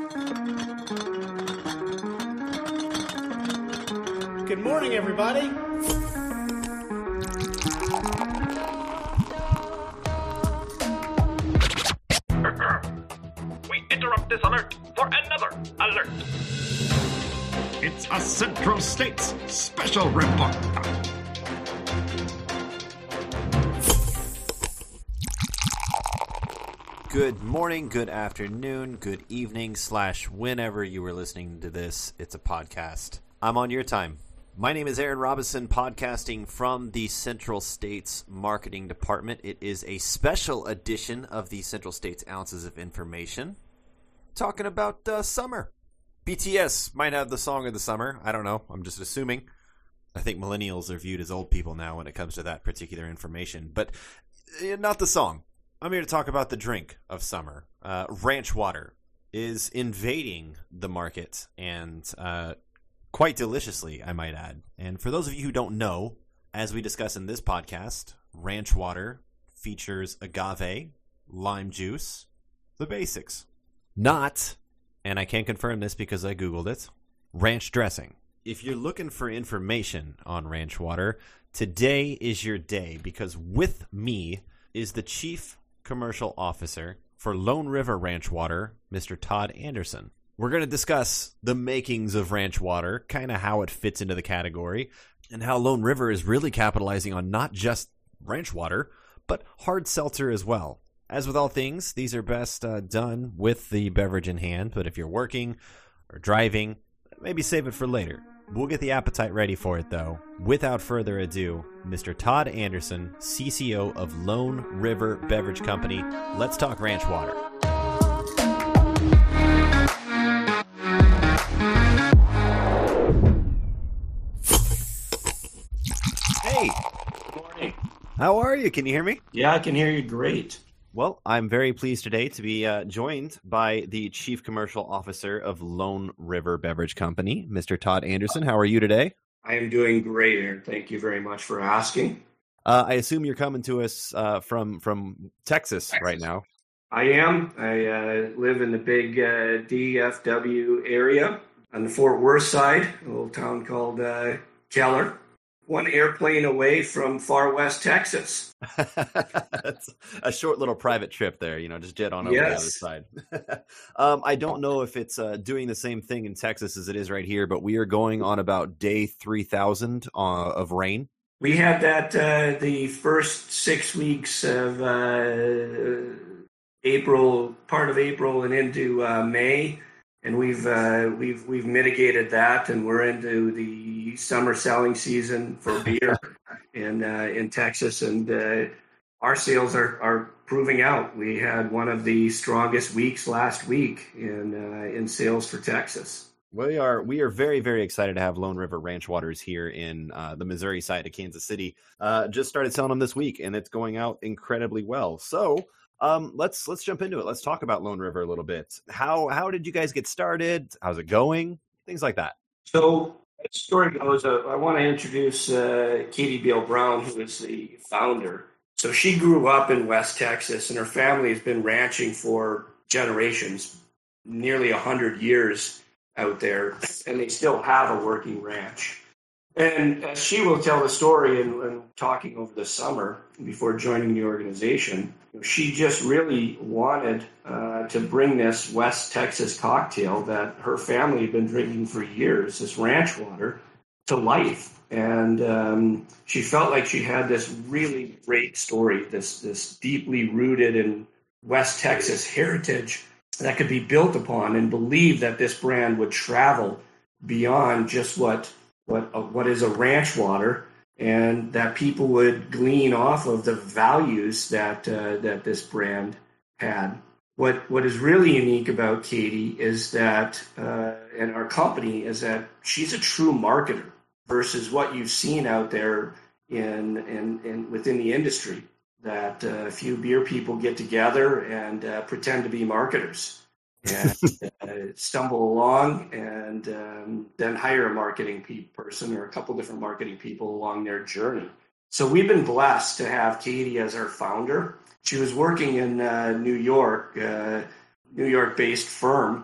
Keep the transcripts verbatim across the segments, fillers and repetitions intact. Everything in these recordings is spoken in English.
Good morning, everybody. We interrupt this alert for another alert. It's a Central States special report. Good morning, good afternoon, good evening, slash whenever you were listening to this. It's a podcast. I'm on your time. My name is Aaron Robinson, podcasting from the Central States Marketing Department. It is a special edition of the Central States Ounces of Information, talking about uh, summer. B T S might have the song of the summer. I don't know. I'm just assuming. I think millennials are viewed as old people now when it comes to that particular information. But uh, not the song. I'm here to talk about the drink of summer. Uh, ranch water is invading the market, and uh, quite deliciously, I might add. And for those of you who don't know, as we discuss in this podcast, ranch water features agave, lime juice, the basics. Not, and I can confirm this because I Googled it, ranch dressing. If you're looking for information on ranch water, today is your day, because with me is the Chief Commercial Officer for Lone River Ranch Water, Mister Todd Anderson. We're going to discuss the makings of ranch water, kind of how it fits into the category, and how Lone River is really capitalizing on not just ranch water, but hard seltzer as well. As with all things, these are best uh, done with the beverage in hand, but if you're working or driving, maybe save it for later. We'll get the appetite ready for it, though. Without further ado, Mister Todd Anderson, C C O of Lone River Beverage Company. Let's talk ranch water. Hey! Good morning. How are you? Can you hear me? Yeah, I can hear you great. Well, I'm very pleased today to be uh, joined by the Chief Commercial Officer of Lone River Beverage Company, Mister Todd Anderson. How are you today? I am doing great, Aaron. Thank you very much for asking. Uh, I assume you're coming to us uh, from from Texas, Texas right now. I am. I uh, live in the big uh, D F W area on the Fort Worth side, a little town called uh, Keller. One airplane away from far west Texas. That's a short little private trip there, you know, just jet on over Yes. the other side. um, I don't know if it's uh, doing the same thing in Texas as it is right here, but we are going on about day three thousand uh, of rain. We had that uh, the first six weeks of uh, April, part of April, and into uh, May, and we've uh, we've we've mitigated that, and we're into the summer selling season for beer in uh, in Texas, and uh, our sales are are proving out. We had one of the strongest weeks last week in uh, in sales for Texas. We are we are very, very excited to have Lone River Ranch Waters here in uh, the Missouri side of Kansas City. Uh, just started selling them this week, and it's going out incredibly well. So um, let's let's jump into it. Let's talk about Lone River a little bit. How how did you guys get started? How's it going? Things like that. So the story goes, uh, I want to introduce uh, Katie Beal Brown, who is the founder. So she grew up in West Texas, and her family has been ranching for generations, nearly one hundred years out there, and they still have a working ranch. And as she will tell the story and, and talking over the summer before joining the organization, she just really wanted uh, to bring this West Texas cocktail that her family had been drinking for years, this ranch water, to life. And um, she felt like she had this really great story, this this deeply rooted in West Texas heritage that could be built upon, and believed that this brand would travel beyond just what what uh, what is a ranch water, and that people would glean off of the values that uh, that this brand had. What what is really unique about Katie is that, uh, and our company, is that she's a true marketer versus what you've seen out there in in, in within the industry. That uh, a few beer people get together and uh, pretend to be marketers and uh, stumble along, and um, then hire a marketing pe- person or a couple different marketing people along their journey. So we've been blessed to have Katie as our founder. She was working in uh, New York, uh, New York-based firm,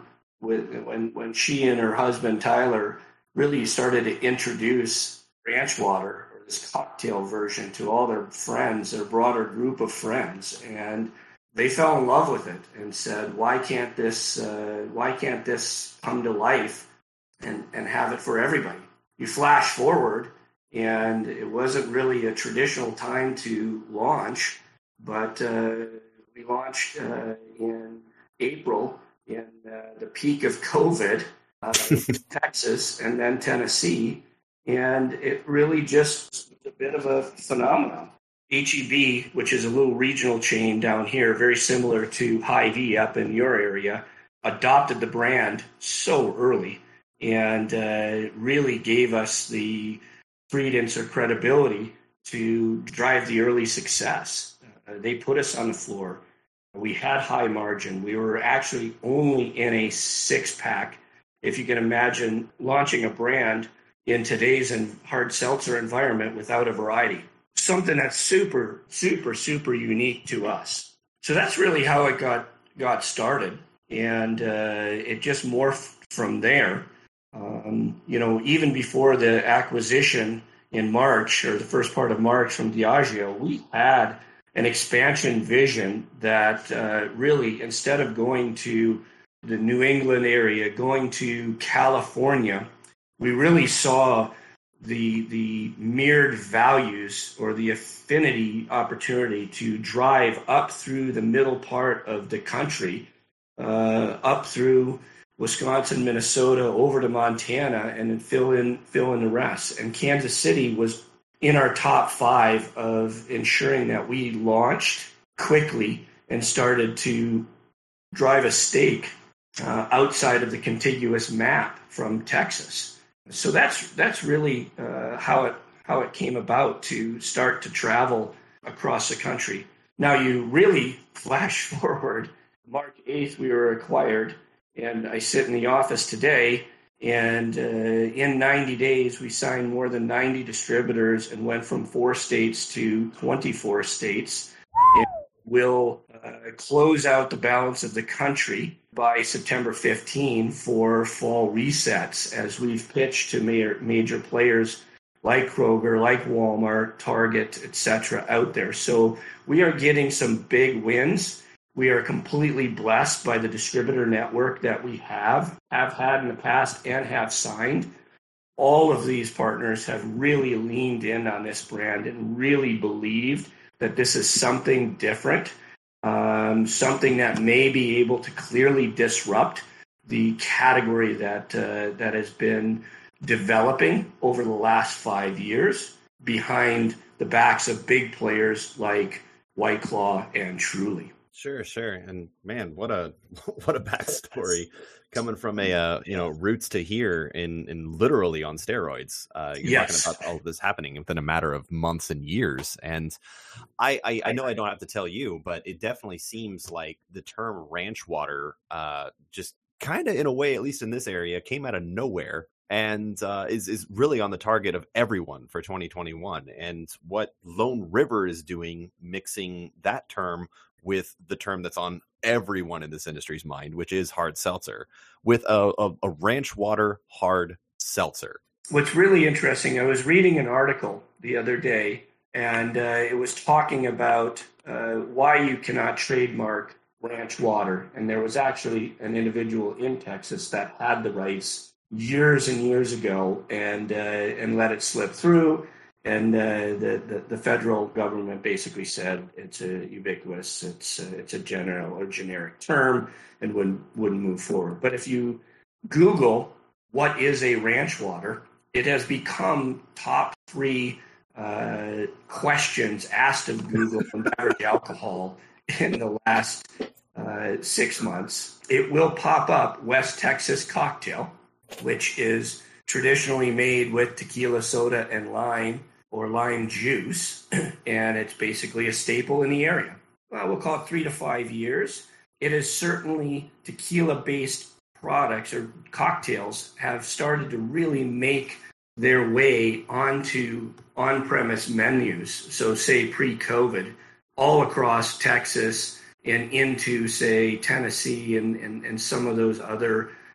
with when when she and her husband Tyler really started to introduce ranch water, or this cocktail version, to all their friends, their broader group of friends, and they fell in love with it and said, "Why can't this? Uh, why can't this come to life and and have it for everybody?" You flash forward, and it wasn't really a traditional time to launch, but uh, we launched uh, in April in uh, the peak of COVID, uh, Texas, and then Tennessee, and it really just was a bit of a phenomenon. H E B, which is a little regional chain down here, very similar to Hy-Vee up in your area, adopted the brand so early and uh, really gave us the credence or credibility to drive the early success. Uh, they put us on the floor. We had high margin. We were actually only in a six-pack. If you can imagine launching a brand in today's hard seltzer environment without a variety, something that's super, super, super unique to us. So that's really how it got got started, and uh, it just morphed from there. Um, you know, even before the acquisition in March, or the first part of March from Diageo, we had an expansion vision that uh, really, instead of going to the New England area, going to California, we really saw the the mirrored values or the affinity opportunity to drive up through the middle part of the country, uh, up through Wisconsin, Minnesota, over to Montana, and then fill in fill in the rest. And Kansas City was in our top five of ensuring that we launched quickly and started to drive a stake uh, outside of the contiguous map from Texas. So that's that's really uh, how it how it came about to start to travel across the country. Now you really flash forward, March eighth we were acquired, and I sit in the office today, and uh, in ninety days we signed more than ninety distributors and went from four states to twenty-four states. And we'll uh, close out the balance of the country by September fifteenth for fall resets, as we've pitched to major, major players like Kroger, like Walmart, Target, et cetera out there. So we are getting some big wins. We are completely blessed by the distributor network that we have, have had in the past and have signed. All of these partners have really leaned in on this brand and really believed that this is something different, um, something that may be able to clearly disrupt the category that uh, that has been developing over the last five years behind the backs of big players like White Claw and Truly. Sure, sure. And man, what a what a backstory coming from a uh, you know roots to here in in literally on steroids. Uh, you're yes. talking about all of this happening within a matter of months and years. And I, I I know I don't have to tell you, but it definitely seems like the term ranch water uh, just kind of in a way, at least in this area, came out of nowhere. And uh, is is really on the target of everyone for twenty twenty-one. And what Lone River is doing, mixing that term with the term that's on everyone in this industry's mind, which is hard seltzer, with a, a, a ranch water hard seltzer. What's really interesting, I was reading an article the other day, and uh, it was talking about uh, why you cannot trademark ranch water. And there was actually an individual in Texas that had the rights years and years ago and uh, and let it slip through. And uh, the, the the federal government basically said it's a ubiquitous, it's a, it's a general or generic term, and wouldn't wouldn't move forward. But if you Google what is a ranch water, it has become top three uh, questions asked of Google on beverage alcohol in the last uh, six months. It will pop up West Texas cocktail, which is traditionally made with tequila soda and lime or lime juice, and it's basically a staple in the area. Well, we'll call it three to five years. It is certainly tequila-based products or cocktails have started to really make their way onto on-premise menus. So say pre-COVID, all across Texas and into, say, Tennessee and, and, and some of those other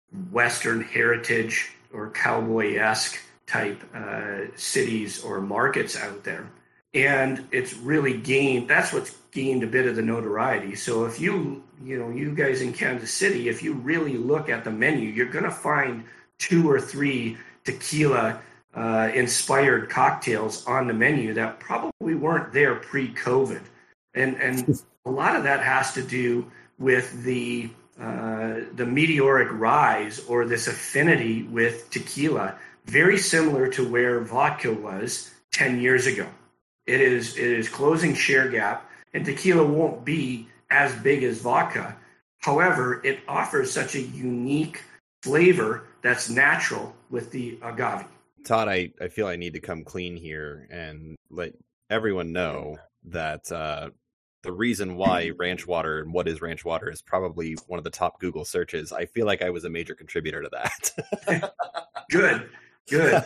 Western heritage or cowboy-esque type uh, cities or markets out there. And it's really gained, that's what's gained a bit of the notoriety. So if you, you know, you guys in Kansas City, if you really look at the menu, you're going to find two or three tequila uh, inspired cocktails on the menu that probably weren't there pre-COVID. And, and a lot of that has to do with the, uh, the meteoric rise or this affinity with tequila, very similar to where vodka was ten years ago. It is it is closing share gap, and tequila won't be as big as vodka. However, it offers such a unique flavor that's natural with the agave. Todd, I, I feel I need to come clean here and let everyone know that uh, the reason why ranch water and what is ranch water is probably one of the top Google searches. I feel like I was a major contributor to that. Good. Good.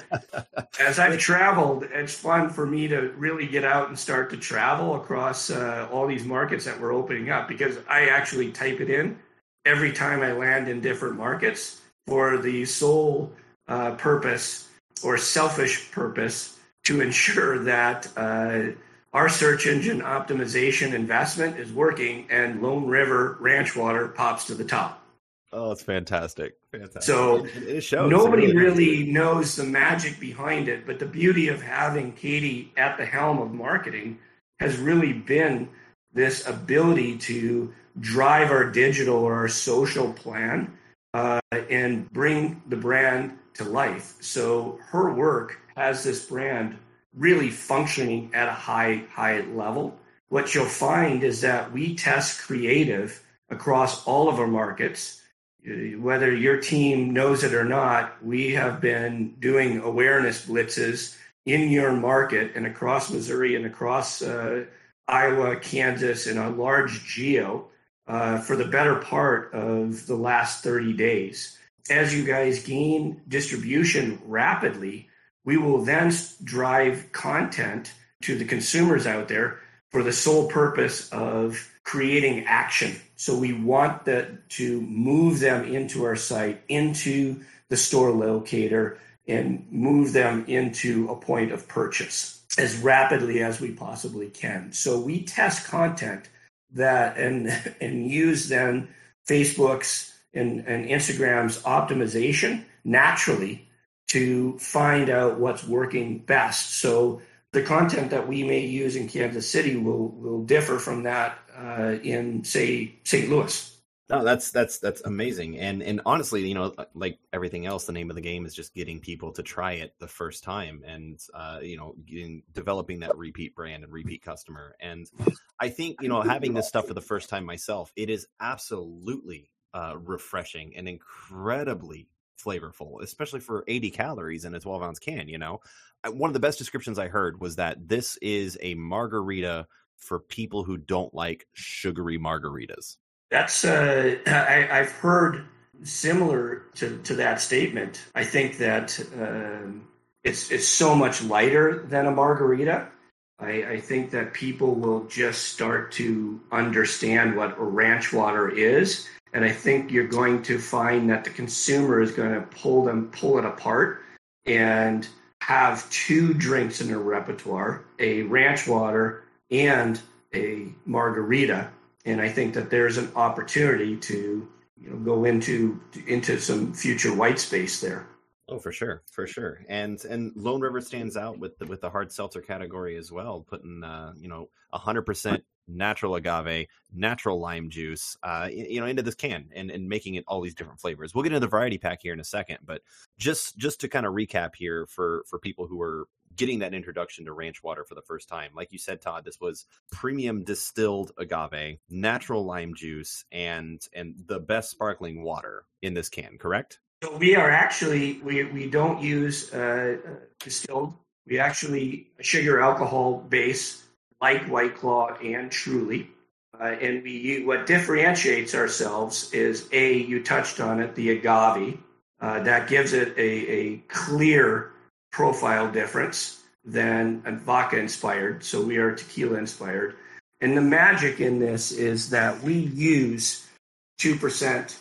As I've traveled, it's fun for me to really get out and start to travel across uh, all these markets that we're opening up, because I actually type it in every time I land in different markets for the sole uh, purpose or selfish purpose to ensure that uh, our search engine optimization investment is working and Lone River Ranch Water pops to the top. Oh, it's fantastic. Fantastic. So it, it shows. Nobody it really, really knows the magic behind it, but the beauty of having Katie at the helm of marketing has really been this ability to drive our digital or our social plan uh, and bring the brand to life. So her work has this brand really functioning at a high, high level. What you'll find is that we test creative across all of our markets. Whether your team knows it or not, we have been doing awareness blitzes in your market and across Missouri and across uh, Iowa, Kansas, and a large geo uh, for the better part of the last thirty days. As you guys gain distribution rapidly, we will then drive content to the consumers out there for the sole purpose of creating action. So we want that to move them into our site, into the store locator, and move them into a point of purchase as rapidly as we possibly can. So we test content that and and use then Facebook's and, and Instagram's optimization naturally to find out what's working best. So the content that we may use in Kansas City will will differ from that uh, in, say, Saint Louis. No, that's that's that's amazing. And and honestly, you know, like everything else, the name of the game is just getting people to try it the first time, and uh, you know, getting, developing that repeat brand and repeat customer. And I think, you know, having this stuff for the first time myself, it is absolutely uh, refreshing and incredibly flavorful, especially for eighty calories in a twelve ounce can. You know, one of the best descriptions I heard was that this is a margarita for people who don't like sugary margaritas. That's uh, I, I've heard similar to, to that statement. I think that um, it's it's so much lighter than a margarita. I, I think that people will just start to understand what a ranch water is, and I think you're going to find that the consumer is going to pull them pull it apart and have two drinks in their repertoire: a ranch water and a margarita. And I think that there's an opportunity to, you know, go into into some future white space there. Oh, for sure, for sure. And and Lone River stands out with the, with the hard seltzer category as well, putting uh, you know one hundred percent natural agave, natural lime juice, uh, you know, into this can and, and making it all these different flavors. We'll get into the variety pack here in a second, but just just to kind of recap here for for people who are getting that introduction to ranch water for the first time. Like you said, Todd, this was premium distilled agave, natural lime juice, and and the best sparkling water in this can, correct? So we are actually, we, we don't use uh, distilled. We actually sugar alcohol base like White Claw and Truly. Uh, and we what differentiates ourselves is, A, you touched on it, the agave. Uh, that gives it a, a clear profile difference than a vodka inspired. So we are tequila inspired. And the magic in this is that we use two percent uh,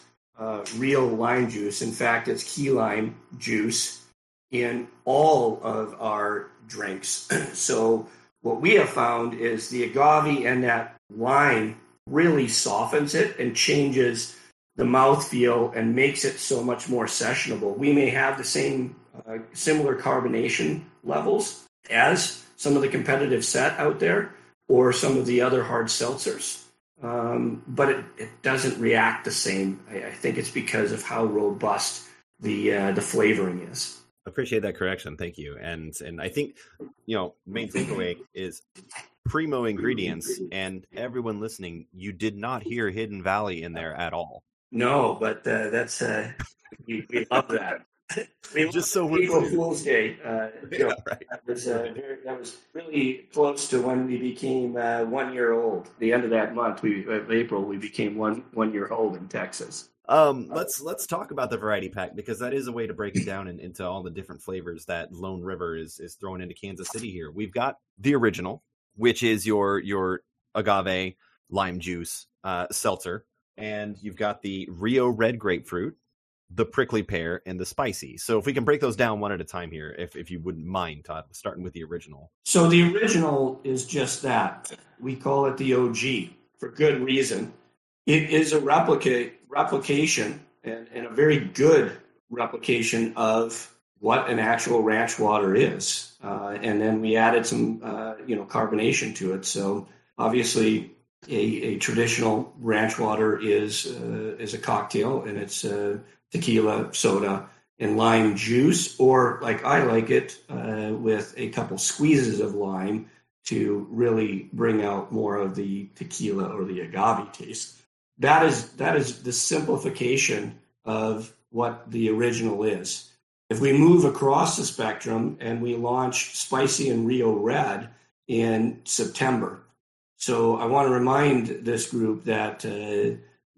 uh, real lime juice. In fact, it's key lime juice in all of our drinks. So what we have found is the agave and that lime really softens it and changes the mouthfeel and makes it so much more sessionable. We may have the same uh, similar carbonation levels as some of the competitive set out there or some of the other hard seltzers, um, but it, it doesn't react the same. I, I think it's because of how robust the uh, the flavoring is. Appreciate that correction. Thank you. And and I think, you know, main takeaway is primo ingredients, and everyone listening, you did not hear Hidden Valley in there at all. No, but uh, that's uh, we, we love that. We Just so we're we're April Fool's Day. Uh, you know, Yeah, right. that was uh, very, that was really close to when we became uh, one year old. The end of that month, we of April, we became one one year old in Texas. Um, let's let's talk about the variety pack, because that is a way to break it down in, into all the different flavors that Lone River is is throwing into Kansas City here. We've got the original, which is your your agave lime juice uh, seltzer, and you've got the Rio Red Grapefruit, the prickly pear, and the spicy. So if we can break those down one at a time here, if if you wouldn't mind, Todd, starting with the original. So the original is just that. We call it the O G for good reason. It is a replica, replication and, and a very good replication of what an actual ranch water is. Uh, and then we added some, uh, you know, carbonation to it. So obviously a, a traditional ranch water is, uh, is a cocktail, and it's uh, tequila, soda, and lime juice, or like I like it, uh, with a couple squeezes of lime to really bring out more of the tequila or the agave taste. That is that is the simplification of what the original is. If we move across the spectrum and we launch Spicy and Rio Red in September. So I want to remind this group that uh,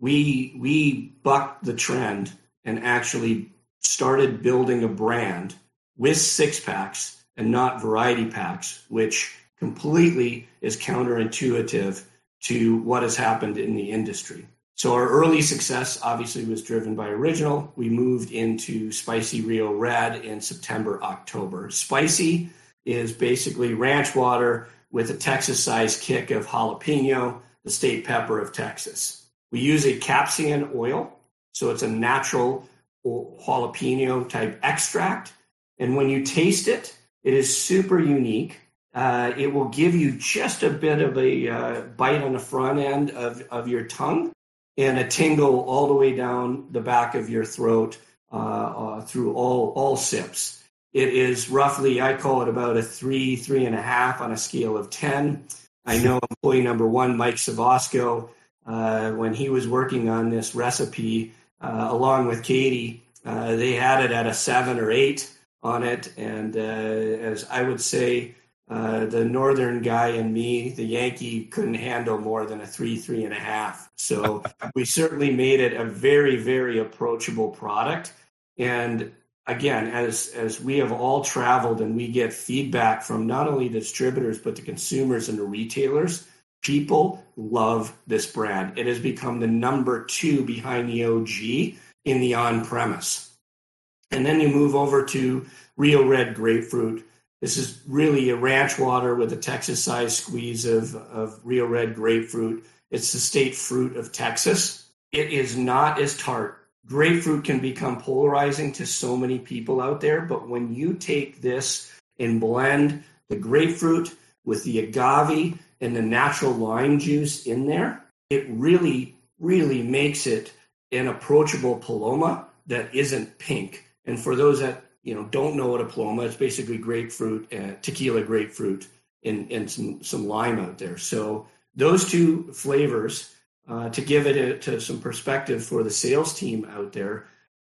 we we bucked the trend and actually started building a brand with six packs and not variety packs, which completely is counterintuitive to what has happened in the industry. So our early success obviously was driven by original. We moved into Spicy Rio Red in September, October. Spicy is basically ranch water with a Texas-sized kick of jalapeno, the state pepper of Texas. We use a capsaicin oil, so it's a natural jalapeno type extract. And when you taste it, it is super unique. Uh, it will give you just a bit of a uh, bite on the front end of, of your tongue and a tingle all the way down the back of your throat uh, uh, through all, all sips. It is roughly, I call it about a three, three and a half on a scale of ten. I know employee number one, Mike Savosco, uh, when he was working on this recipe, uh, along with Katie, uh, they had it at a seven or eight on it. And uh, as I would say, Uh, the northern guy and me, the Yankee, couldn't handle more than a three, three and a half. So we certainly made it a very, very approachable product. And again, as as we have all traveled and we get feedback from not only the distributors, but the consumers and the retailers, people love this brand. It has become the number two behind the O G in the on-premise. And then you move over to Rio Red Grapefruit. This is really a ranch water with a Texas-sized squeeze of, of Rio Red Grapefruit. It's the state fruit of Texas. It is not as tart. Grapefruit can become polarizing to so many people out there, but when you take this and blend the grapefruit with the agave and the natural lime juice in there, it really, really makes it an approachable Paloma that isn't pink. And for those that you know, don't know what a Paloma, it's basically grapefruit, uh, tequila grapefruit, and, and some, some lime out there. So those two flavors, uh, to give it a, to some perspective for the sales team out there,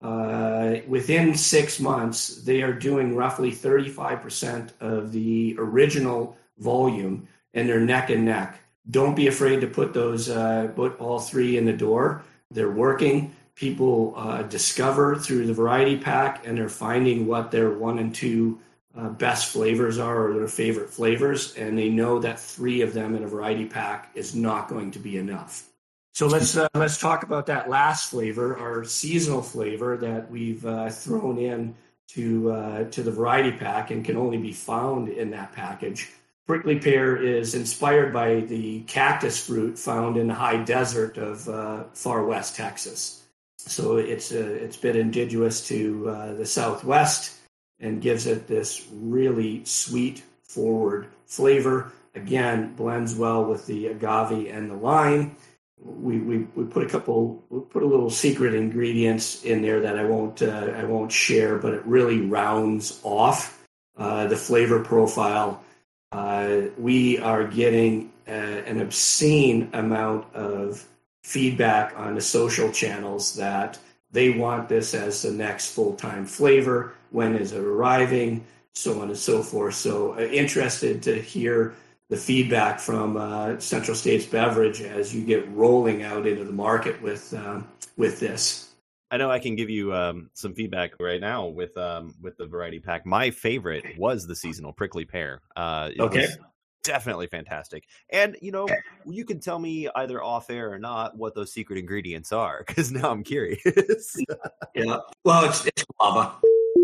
uh, within six months, they are doing roughly thirty-five percent of the original volume, and they're neck and neck. Don't be afraid to put those, uh, put all three in the door. They're working. People uh, discover through the variety pack, and they're finding what their one and two uh, best flavors are, or their favorite flavors, and they know that three of them in a variety pack is not going to be enough. So let's uh, let's talk about that last flavor, our seasonal flavor that we've uh, thrown in to uh, to the variety pack and can only be found in that package. Prickly pear is inspired by the cactus fruit found in the high desert of uh, far west Texas. So it's uh, it's been indigenous to uh, the Southwest and gives it this really sweet, forward flavor. Again, blends well with the agave and the lime. We, we we put a couple we put a little secret ingredients in there that I won't uh, I won't share, but it really rounds off uh, the flavor profile. Uh, we are getting uh, an obscene amount of feedback on the social channels that they want this as the next full-time flavor. When is it arriving? So on and so forth. So uh, interested to hear the feedback from uh, Central States Beverage as you get rolling out into the market with um, with this. I know I can give you um, some feedback right now with um, with the variety pack. My favorite was the seasonal prickly pear. Uh, it okay. was definitely fantastic. And, you know, you can tell me either off air or not what those secret ingredients are, because now I'm curious. Yeah. Well, it's, it's guava.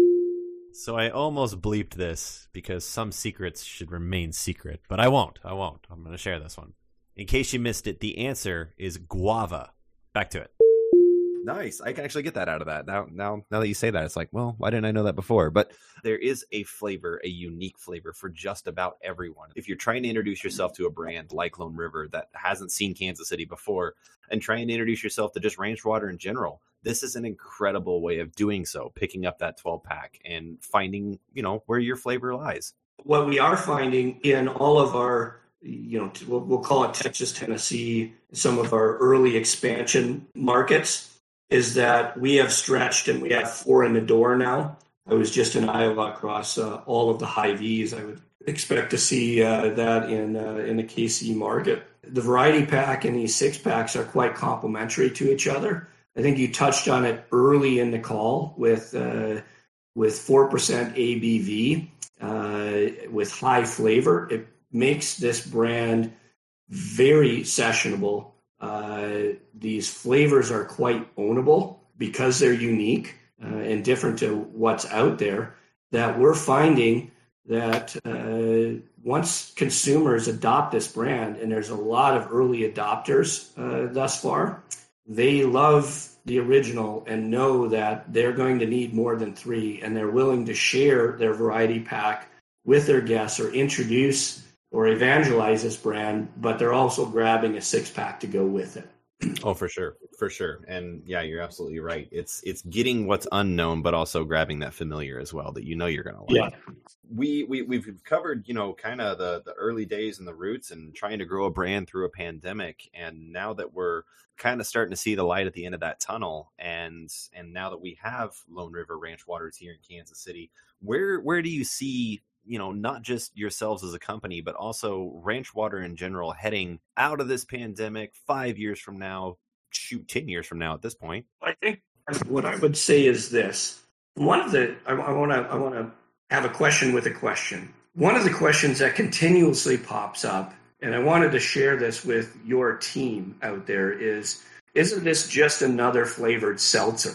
So I almost bleeped this because some secrets should remain secret, but I won't. I won't. I'm going to share this one. In case you missed it, the answer is guava. Back to it. Nice. I can actually get that out of that. Now, now, now that you say that, it's like, well, why didn't I know that before? But there is a flavor, a unique flavor for just about everyone. If you're trying to introduce yourself to a brand like Lone River that hasn't seen Kansas City before and trying to introduce yourself to just ranch water in general, this is an incredible way of doing so, picking up that twelve pack and finding, you know, where your flavor lies. What we are finding in all of our, you know, we'll, we'll call it Texas, Tennessee, some of our early expansion markets, is that we have stretched and we have four in the door now. I was just in Iowa across uh, all of the Hy-Vees. I would expect to see uh, that in uh, in the K C market. The variety pack and these six packs are quite complementary to each other. I think you touched on it early in the call with uh, with four percent A B V, uh, with high flavor. It makes this brand very sessionable. Uh, these flavors are quite ownable because they're unique uh, and different to what's out there, that we're finding that uh, once consumers adopt this brand, and there's a lot of early adopters uh, thus far, they love the original and know that they're going to need more than three, and they're willing to share their variety pack with their guests or introduce or evangelize this brand, but they're also grabbing a six pack to go with it. Oh, for sure. For sure. And yeah, you're absolutely right. It's it's getting what's unknown, but also grabbing that familiar as well that you know you're going to like. Yeah. We, we, we've covered, you know, kind of the, the early days and the roots and trying to grow a brand through a pandemic. And now that we're kind of starting to see the light at the end of that tunnel, and and now that we have Lone River Ranch Waters here in Kansas City, where where do you see, you know, not just yourselves as a company, but also ranch water in general heading out of this pandemic five years from now, shoot, ten years from now at this point? I think what I would say is this. One of the, I want to, I want to have a question with a question. One of the questions that continuously pops up, and I wanted to share this with your team out there, is, isn't this just another flavored seltzer?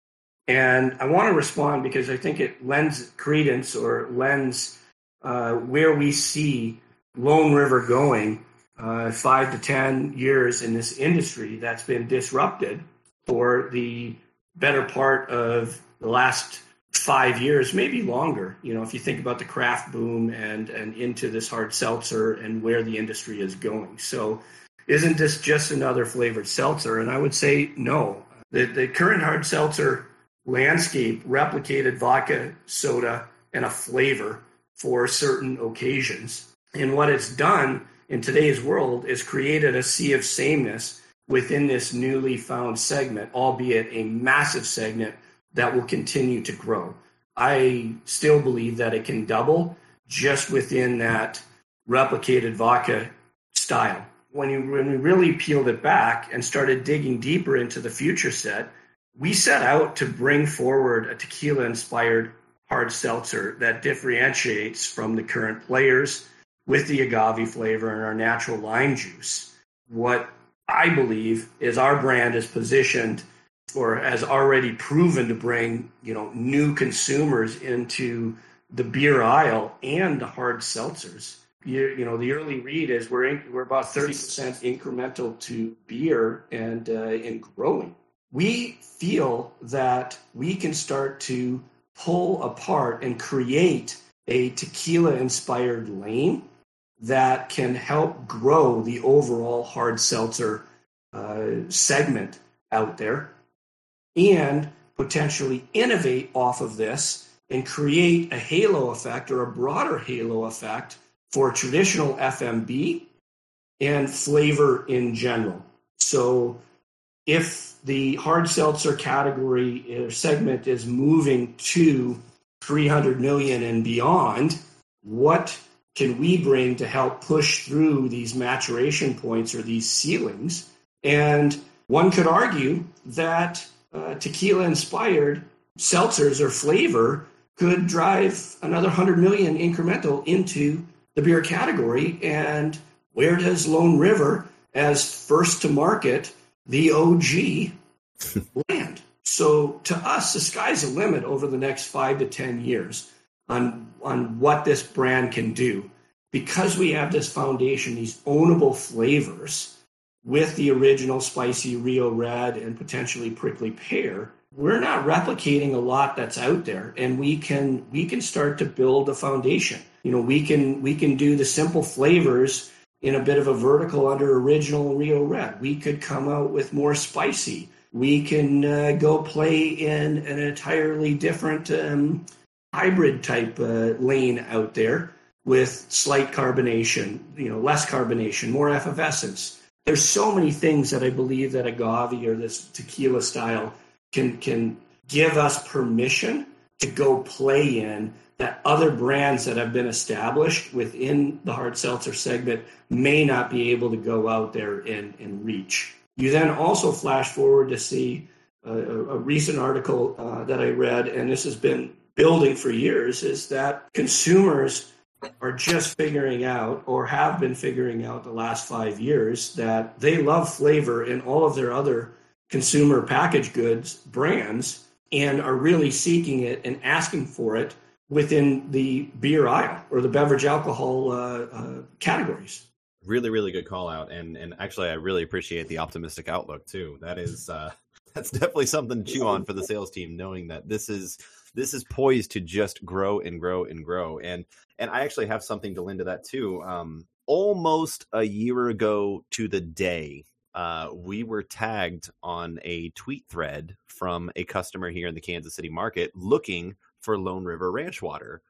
And I want to respond because I think it lends credence or lends uh, where we see Lone River going uh, five to ten years in this industry that's been disrupted for the better part of the last five years, maybe longer. You know, if you think about the craft boom and, and into this hard seltzer and where the industry is going. So isn't this just another flavored seltzer? And I would say no. The, the current hard seltzer landscape replicated vodka, soda, and a flavor for certain occasions. And what it's done in today's world is created a sea of sameness within this newly found segment, albeit a massive segment that will continue to grow. I still believe that it can double just within that replicated vodka style. When, you, when we really peeled it back and started digging deeper into the future set, we set out to bring forward a tequila-inspired hard seltzer that differentiates from the current players with the agave flavor and our natural lime juice. What I believe, is our brand is positioned or has already proven to bring, you know, new consumers into the beer aisle and the hard seltzers. You, you know, the early read is we're in, we're about thirty percent incremental to beer and uh, and growing. We feel that we can start to pull apart and create a tequila-inspired lane that can help grow the overall hard seltzer uh, segment out there and potentially innovate off of this and create a halo effect or a broader halo effect for traditional F M B and flavor in general. So if the hard seltzer category or segment is moving to three hundred million and beyond, what can we bring to help push through these maturation points or these ceilings? And one could argue that uh, tequila-inspired seltzers or flavor could drive another one hundred million incremental into the beer category. And where does Lone River, as first to market, the O G, land? So to us, the sky's the limit over the next five to ten years on, on what this brand can do. Because we have this foundation, these ownable flavors with the original spicy Rio Red and potentially prickly pear, we're not replicating a lot that's out there, and we can we can start to build a foundation. You know, we can we can do the simple flavors in a bit of a vertical under original Rio Red. We could come out with more spicy. We can uh, go play in an entirely different um, hybrid type uh, lane out there with slight carbonation, you know, less carbonation, more effervescence. There's so many things that I believe that agave or this tequila style can can give us permission to go play in that other brands that have been established within the hard seltzer segment may not be able to go out there and, and reach. You then also flash forward to see a, a recent article uh, that I read, and this has been building for years, is that consumers are just figuring out or have been figuring out the last five years that they love flavor in all of their other consumer packaged goods brands and are really seeking it and asking for it within the beer aisle or the beverage alcohol uh, uh, categories. Really, really good call out. And and actually, I really appreciate the optimistic outlook, too. That is uh, that's definitely something to chew on for the sales team, knowing that this is this is poised to just grow and grow and grow. And and I actually have something to lend to that, too. Um, almost a year ago to the day, uh, we were tagged on a tweet thread from a customer here in the Kansas City market looking for Lone River Ranch water.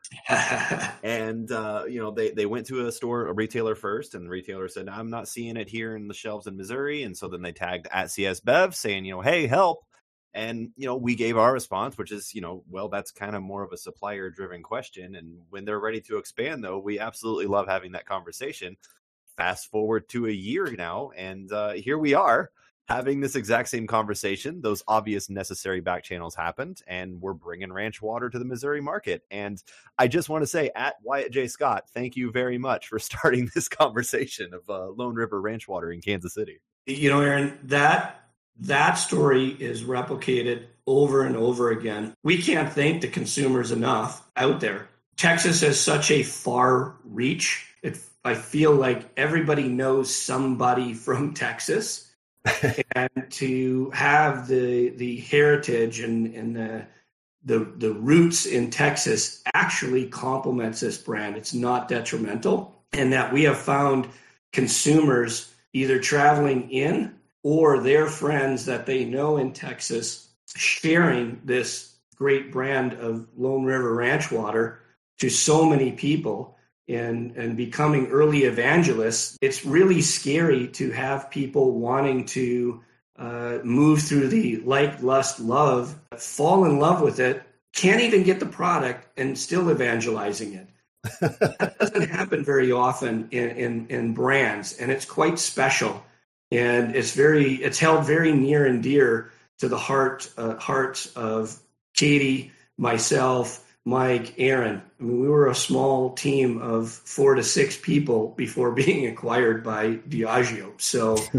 And, uh, you know, they, they went to a store, a retailer first, and the retailer said, I'm not seeing it here in the shelves in Missouri. And so then they tagged at C S Bev saying, you know, hey, help. And, you know, we gave our response, which is, you know, well, that's kind of more of a supplier driven question. And when they're ready to expand, though, we absolutely love having that conversation. Fast forward to a year now, and uh, here we are having this exact same conversation. Those obvious necessary back channels happened, and we're bringing ranch water to the Missouri market. And I just want to say, at Wyatt J. Scott, thank you very much for starting this conversation of uh, Lone River Ranch water in Kansas City. You know, Aaron, that that story is replicated over and over again. We can't thank the consumers enough out there. Texas has such a far reach. It, I feel like everybody knows somebody from Texas. And to have the the heritage and, and the, the the roots in Texas actually complements this brand. It's not detrimental. And that we have found consumers either traveling in or their friends that they know in Texas sharing this great brand of Lone River Ranch water to so many people. And, and becoming early evangelists, it's really scary to have people wanting to uh, move through the like, lust, love, fall in love with it, can't even get the product and still evangelizing it. That doesn't happen very often in, in, in brands, and it's quite special. And it's very it's held very near and dear to the heart uh, hearts of Katie, myself, Mike, Aaron. I mean, we were a small team of four to six people before being acquired by Diageo. So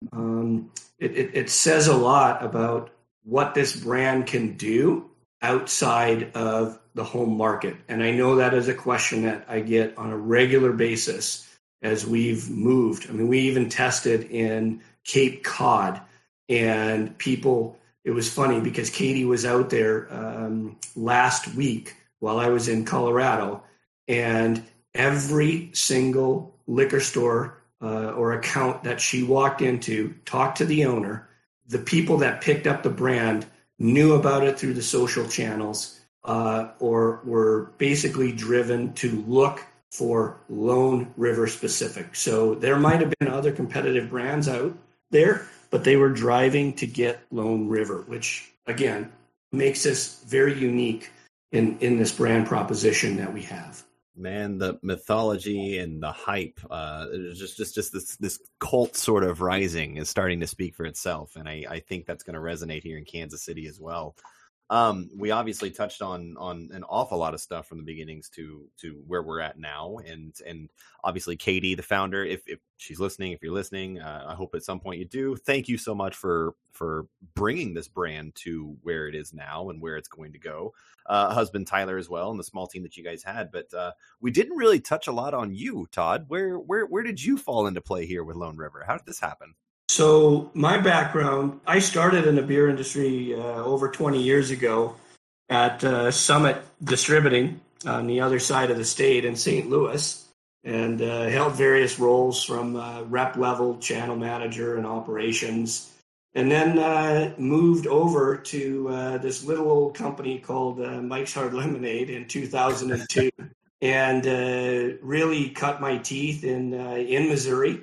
Um, it, it, it says a lot about what this brand can do outside of the home market. And I know that is a question that I get on a regular basis as we've moved. I mean, we even tested in Cape Cod, and people, it was funny because Katie was out there um, last week while I was in Colorado, and every single liquor store uh, or account that she walked into, talked to the owner, the people that picked up the brand knew about it through the social channels, uh, or were basically driven to look for Lone River specific. So there might have been other competitive brands out there, but they were driving to get Lone River, which again makes us very unique in, in this brand proposition that we have. Man, the mythology and the hype, uh, just just just this this cult sort of rising is starting to speak for itself, and I, I think that's going to resonate here in Kansas City as well. Um, we obviously touched on on an awful lot of stuff from the beginnings to to where we're at now, and and obviously Katie, the founder, if if she's listening, if you're listening, uh, I hope at some point you do. Thank you so much for for bringing this brand to where it is now and where it's going to go. Uh, husband Tyler as well, and the small team that you guys had, but uh, we didn't really touch a lot on you, Todd. Where where where did you fall into play here with Lone River? How did this happen? So my background, I started in the beer industry uh, over twenty years ago at uh, Summit Distributing on the other side of the state in Saint Louis, and uh, held various roles from uh, rep level, channel manager, and operations, and then uh, moved over to uh, this little old company called uh, Mike's Hard Lemonade in two thousand two, and uh, really cut my teeth in uh, in Missouri.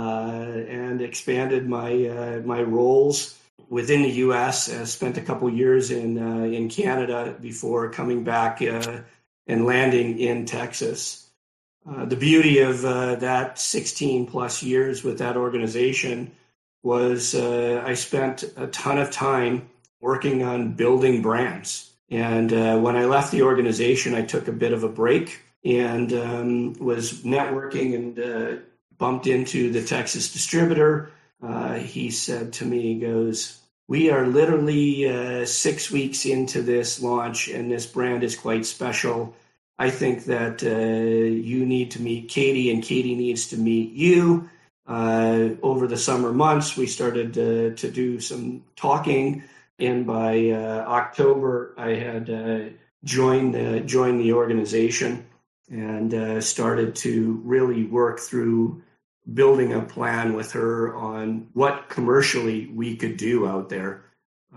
Uh, and expanded my uh, my roles within the U S. Uh, spent a couple years in uh, in Canada before coming back uh, and landing in Texas. Uh, the beauty of uh, that sixteen plus years with that organization was uh, I spent a ton of time working on building brands. And uh, when I left the organization, I took a bit of a break and um, was networking and uh, bumped into the Texas distributor. Uh, he said to me, he goes, we are literally uh, six weeks into this launch, and this brand is quite special. I think that uh, you need to meet Katie, and Katie needs to meet you. Uh, over the summer months, we started uh, to do some talking, and by uh, October, I had uh, joined, uh, joined the organization and uh, started to really work through building a plan with her on what commercially we could do out there,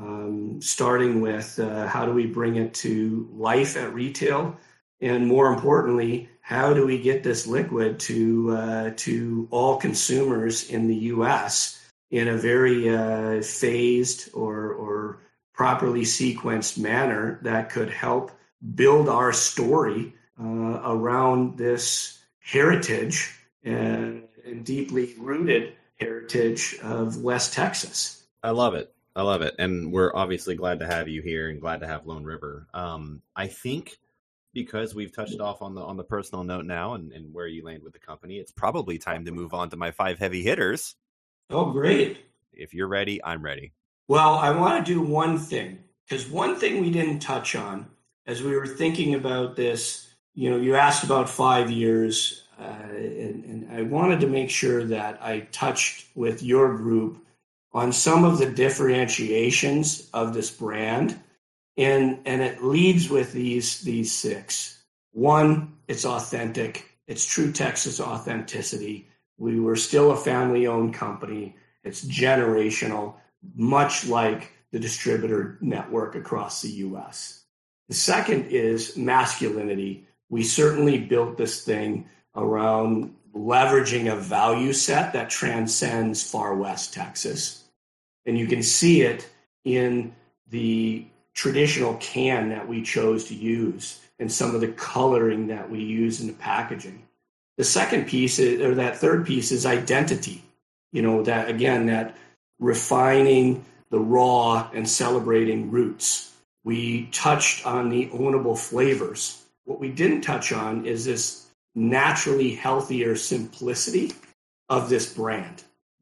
um, starting with uh, how do we bring it to life at retail, and more importantly, how do we get this liquid to uh, to all consumers in the U S in a very uh, phased or or properly sequenced manner that could help build our story uh, around this heritage and, and deeply rooted heritage of West Texas. I love it. I love it. And we're obviously glad to have you here and glad to have Lone River. Um, I think because we've touched off on the on the personal note now and, and where you land with the company, it's probably time to move on to my five heavy hitters. Oh, great. If you're ready, I'm ready. Well, I want to do one thing, because one thing we didn't touch on as we were thinking about this, you know, you asked about five years, uh, and, and I wanted to make sure that I touched with your group on some of the differentiations of this brand. And, and it leads with these, these six. One, it's authentic. It's true Texas authenticity. We were still a family-owned company. It's generational, much like the distributor network across the U S. The second is masculinity. We certainly built this thing around leveraging a value set that transcends far West Texas. And you can see it in the traditional can that we chose to use and some of the coloring that we use in the packaging. The second piece, is, or that third piece, is identity. You know, that again, that refining the raw and celebrating roots. We touched on the ownable flavors. What we didn't touch on is this naturally healthier simplicity of this brand.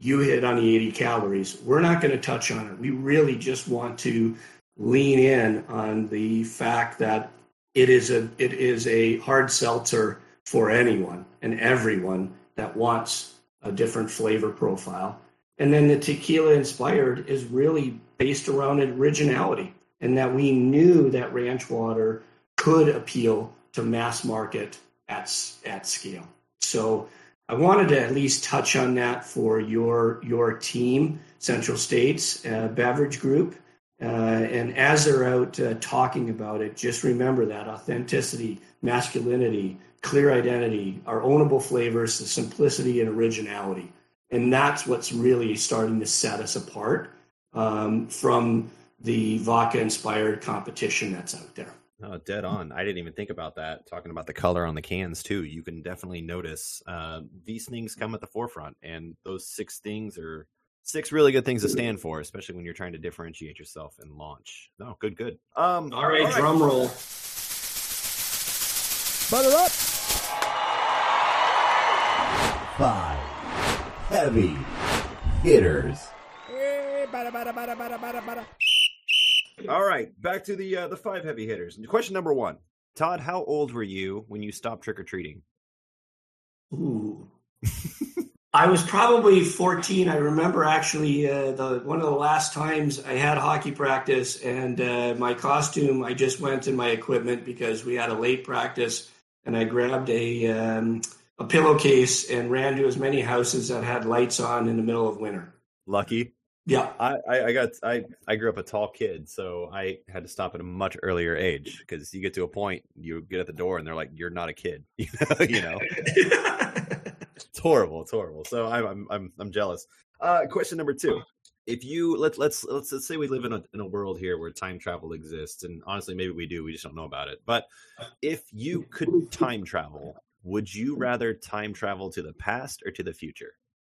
you hit on the eighty calories. We're not going to touch on it. We really just want to lean in on the fact that it is a it is a hard seltzer for anyone and everyone that wants a different flavor profile. And then the tequila inspired is really based around originality, and that we knew that ranch water could appeal to mass market at at scale. So I wanted to at least touch on that for your your team, Central States uh, Beverage Group. Uh, and as they're out uh, talking about it, just remember that authenticity, masculinity, clear identity, our ownable flavors, the simplicity and originality. And that's what's really starting to set us apart um, from the vodka-inspired competition that's out there. Oh, dead on. I didn't even think about that. Talking about the color on the cans, too. You can definitely notice uh, these things come at the forefront. And those six things are six really good things to stand for, especially when you're trying to differentiate yourself and launch. No, good, good. Um, all right, all right. drum roll. Butter up. Five heavy hitters. Hey, bada, bada, bada, bada, bada, bada. All right, back to the uh, the five heavy hitters. Question number one. Todd, how old were you when you stopped trick-or-treating? Ooh. I was probably fourteen. I remember actually uh, the one of the last times I had hockey practice, and uh, my costume, I just went in my equipment because we had a late practice, and I grabbed a um, a pillowcase and ran to as many houses that had lights on in the middle of winter. Lucky. Yeah. I, I, I got I, I grew up a tall kid, so I had to stop at a much earlier age because you get to a point, you get at the door and they're like, "You're not a kid," you know. You know? It's horrible. It's horrible. So I'm I'm I'm, I'm jealous. Uh, question number two: if you let's let's let's let's say we live in a in a world here where time travel exists, and honestly, maybe we do. We just don't know about it. But if you could time travel, would you rather time travel to the past or to the future?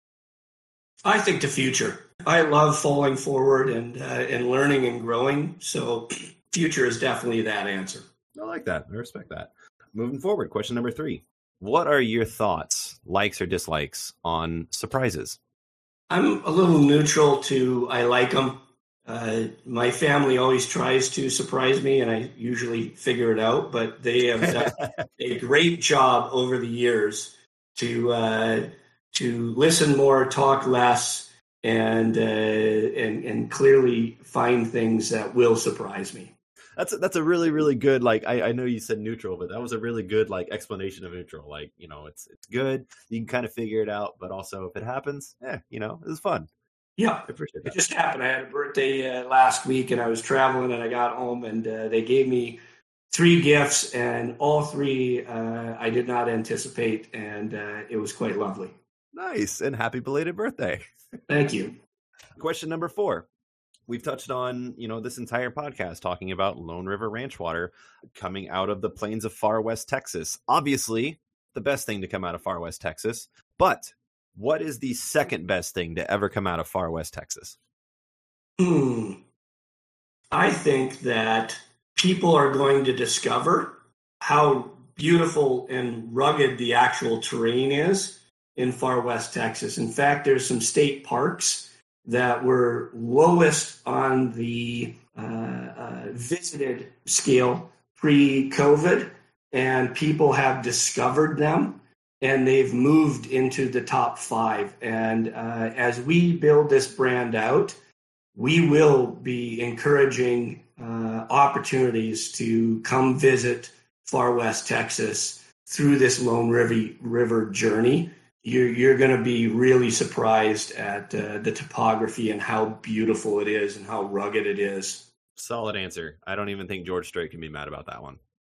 I think the future. I love falling forward and uh, and learning and growing. So future is definitely that answer. I like that. I respect that. Moving forward, question number three. What are your thoughts, likes or dislikes, on surprises? I'm a little neutral to I like them. Uh, my family always tries to surprise me, and I usually figure it out. But they have done a great job over the years to uh, to listen more, talk less, and uh, and and clearly find things that will surprise me. That's a, that's a really, really good, like, I, I know you said neutral, but that was a really good, like, explanation of neutral. Like, you know, it's it's good. You can kind of figure it out, but also if it happens, eh, you know, it was fun. Yeah, I appreciate that. It just happened. I had a birthday uh, last week, and I was traveling, and I got home, and uh, they gave me three gifts, and all three uh, I did not anticipate, and uh, it was quite lovely. Nice, and happy belated birthday. Thank you. Question number four. We've touched on, you know, this entire podcast talking about Lone River Ranch water coming out of the plains of far west Texas. Obviously, the best thing to come out of far west Texas. But what is the second best thing to ever come out of far west Texas? Hmm. I think that people are going to discover how beautiful and rugged the actual terrain is in far west Texas. In fact, there's some state parks that were lowest on the uh, uh, visited scale pre-COVID, and people have discovered them, and they've moved into the top five. And uh, as we build this brand out, we will be encouraging uh, opportunities to come visit far west Texas through this Lone River, River journey. You're, you're going to be really surprised at uh, the topography and how beautiful it is and how rugged it is. Solid answer. I don't even think George Strait can be mad about that one.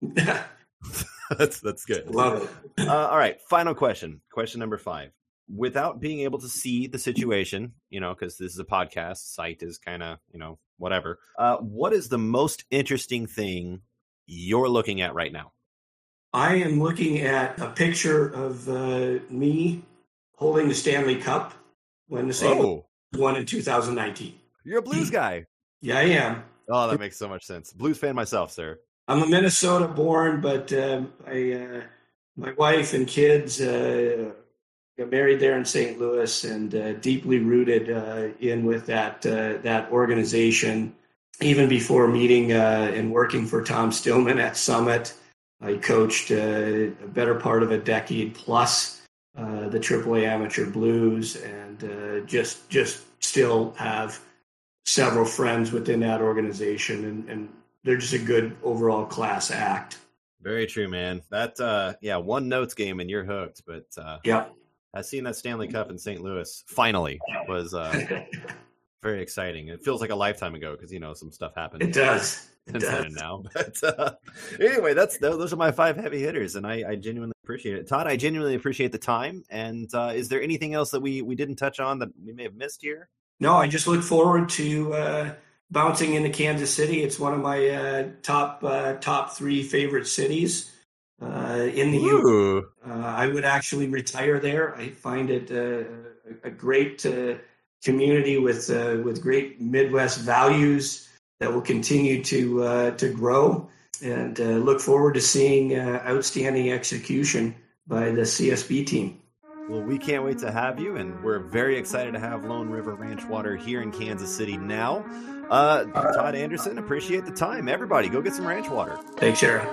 that's that's good. Love it. Uh, all right. Final question. Question number five. Without being able to see the situation, you know, because this is a podcast, sight is kind of, you know, whatever. Uh, what is the most interesting thing you're looking at right now? I am looking at a picture of uh, me holding the Stanley Cup when the Saint Oh, won in two thousand nineteen. you're a Blues guy. Yeah, I am. Oh, that makes so much sense. Blues fan myself, sir. I'm a Minnesota born, but uh, I, uh, my wife and kids uh, got married there in Saint Louis, and uh, deeply rooted uh, in with that uh, that organization. Even before meeting uh, and working for Tom Stillman at Summit, I coached uh, a better part of a decade plus uh, the triple A Amateur Blues, and uh, just just still have several friends within that organization, and, and they're just a good overall class act. Very true, man. That uh, yeah, one notes game and you're hooked. But uh, yeah, I seen that Stanley Cup in Saint Louis finally was. Uh, Very exciting. It feels like a lifetime ago because, you know, some stuff happened. It does. It since does. then and now. But uh, anyway, that's those are my five heavy hitters, and I, I genuinely appreciate it. Todd, I genuinely appreciate the time. And uh, is there anything else that we, we didn't touch on that we may have missed here? No, I just look forward to uh, bouncing into Kansas City. It's one of my uh, top uh, top three favorite cities uh, in the U S. Uh, I would actually retire there. I find it uh, a great uh, community with uh, with great Midwest values that will continue to uh, to grow, and uh, look forward to seeing uh, outstanding execution by the C S B team. Well, we can't wait to have you, and we're very excited to have Lone River Ranch Water here in Kansas City now. Uh, Todd Anderson, appreciate the time. Everybody, go get some ranch water. Thanks, Aaron.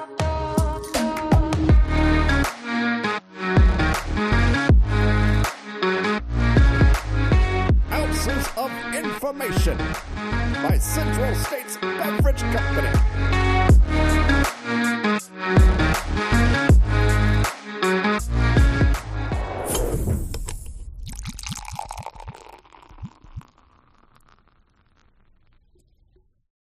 Ounces of Information by Central States Beverage Company.